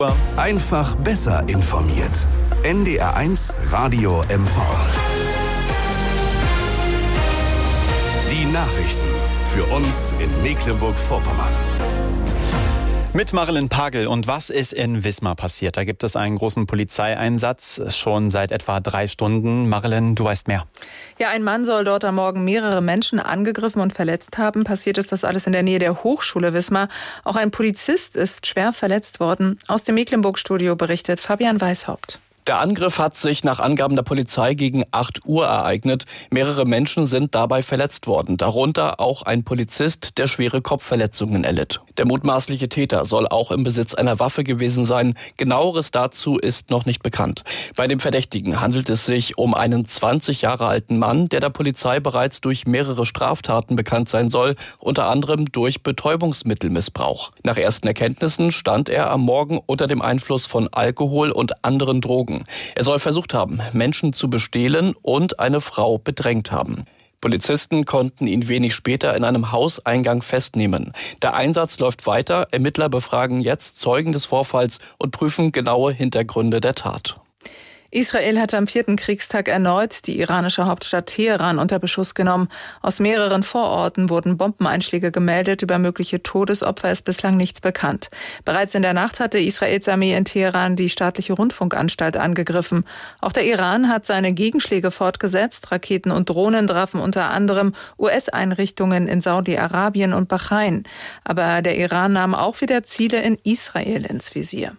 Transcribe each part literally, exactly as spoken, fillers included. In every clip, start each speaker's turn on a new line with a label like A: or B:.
A: Einfach besser informiert. N D R eins Radio M V. Die Nachrichten für uns in Mecklenburg-Vorpommern.
B: Mit Marilyn Pagel. Und was ist in Wismar passiert? Da gibt es einen großen Polizeieinsatz, schon seit etwa drei Stunden. Marilyn, du weißt mehr.
C: Ja, ein Mann soll dort am Morgen mehrere Menschen angegriffen und verletzt haben. Passiert ist das alles in der Nähe der Hochschule Wismar. Auch ein Polizist ist schwer verletzt worden. Aus dem Mecklenburg-Studio berichtet Fabian Weishaupt.
D: Der Angriff hat sich nach Angaben der Polizei gegen acht Uhr ereignet. Mehrere Menschen sind dabei verletzt worden, darunter auch ein Polizist, der schwere Kopfverletzungen erlitt. Der mutmaßliche Täter soll auch im Besitz einer Waffe gewesen sein. Genaueres dazu ist noch nicht bekannt. Bei dem Verdächtigen handelt es sich um einen zwanzig Jahre alten Mann, der der Polizei bereits durch mehrere Straftaten bekannt sein soll, unter anderem durch Betäubungsmittelmissbrauch. Nach ersten Erkenntnissen stand er am Morgen unter dem Einfluss von Alkohol und anderen Drogen. Er soll versucht haben, Menschen zu bestehlen und eine Frau bedrängt haben. Polizisten konnten ihn wenig später in einem Hauseingang festnehmen. Der Einsatz läuft weiter. Ermittler befragen jetzt Zeugen des Vorfalls und prüfen genaue Hintergründe der Tat.
C: Israel hat am vierten Kriegstag erneut die iranische Hauptstadt Teheran unter Beschuss genommen. Aus mehreren Vororten wurden Bombeneinschläge gemeldet. Über mögliche Todesopfer ist bislang nichts bekannt. Bereits in der Nacht hatte Israels Armee in Teheran die staatliche Rundfunkanstalt angegriffen. Auch der Iran hat seine Gegenschläge fortgesetzt. Raketen und Drohnen trafen unter anderem U S-Einrichtungen in Saudi-Arabien und Bahrain. Aber der Iran nahm auch wieder Ziele in Israel ins Visier.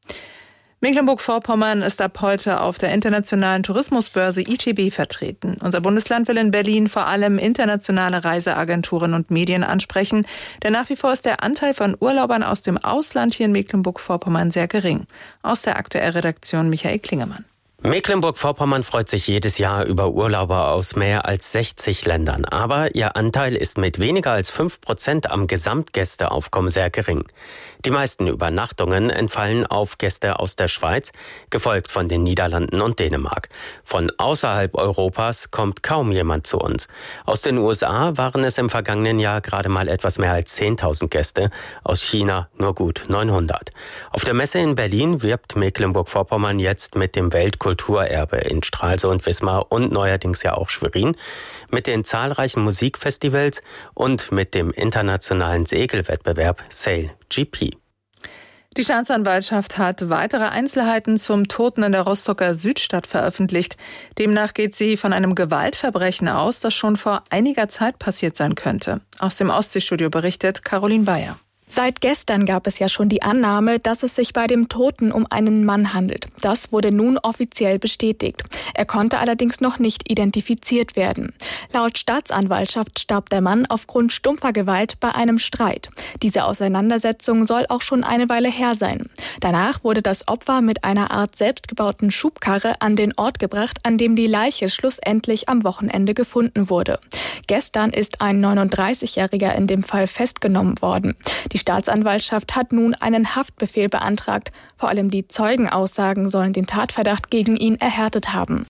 C: Mecklenburg-Vorpommern ist ab heute auf der internationalen Tourismusbörse I T B vertreten. Unser Bundesland will in Berlin vor allem internationale Reiseagenturen und Medien ansprechen, denn nach wie vor ist der Anteil von Urlaubern aus dem Ausland hier in Mecklenburg-Vorpommern sehr gering. Aus der Aktuellredaktion Michael Klingemann.
E: Mecklenburg-Vorpommern freut sich jedes Jahr über Urlauber aus mehr als sechzig Ländern. Aber ihr Anteil ist mit weniger als fünf Prozent am Gesamtgästeaufkommen sehr gering. Die meisten Übernachtungen entfallen auf Gäste aus der Schweiz, gefolgt von den Niederlanden und Dänemark. Von außerhalb Europas kommt kaum jemand zu uns. Aus den U S A waren es im vergangenen Jahr gerade mal etwas mehr als zehntausend Gäste, aus China nur gut neunhundert. Auf der Messe in Berlin wirbt Mecklenburg-Vorpommern jetzt mit dem Weltkulturerbe Kulturerbe in Stralsund, Wismar und neuerdings ja auch Schwerin, mit den zahlreichen Musikfestivals und mit dem internationalen Segelwettbewerb Sail G P.
C: Die Staatsanwaltschaft hat weitere Einzelheiten zum Toten in der Rostocker Südstadt veröffentlicht. Demnach geht sie von einem Gewaltverbrechen aus, das schon vor einiger Zeit passiert sein könnte. Aus dem Ostseestudio berichtet Caroline Bayer.
F: Seit gestern gab es ja schon die Annahme, dass es sich bei dem Toten um einen Mann handelt. Das wurde nun offiziell bestätigt. Er konnte allerdings noch nicht identifiziert werden. Laut Staatsanwaltschaft starb der Mann aufgrund stumpfer Gewalt bei einem Streit. Diese Auseinandersetzung soll auch schon eine Weile her sein. Danach wurde das Opfer mit einer Art selbstgebauten Schubkarre an den Ort gebracht, an dem die Leiche schlussendlich am Wochenende gefunden wurde. Gestern ist ein neununddreißigjähriger in dem Fall festgenommen worden. Die Die Staatsanwaltschaft hat nun einen Haftbefehl beantragt. Vor allem die Zeugenaussagen sollen den Tatverdacht gegen ihn erhärtet haben.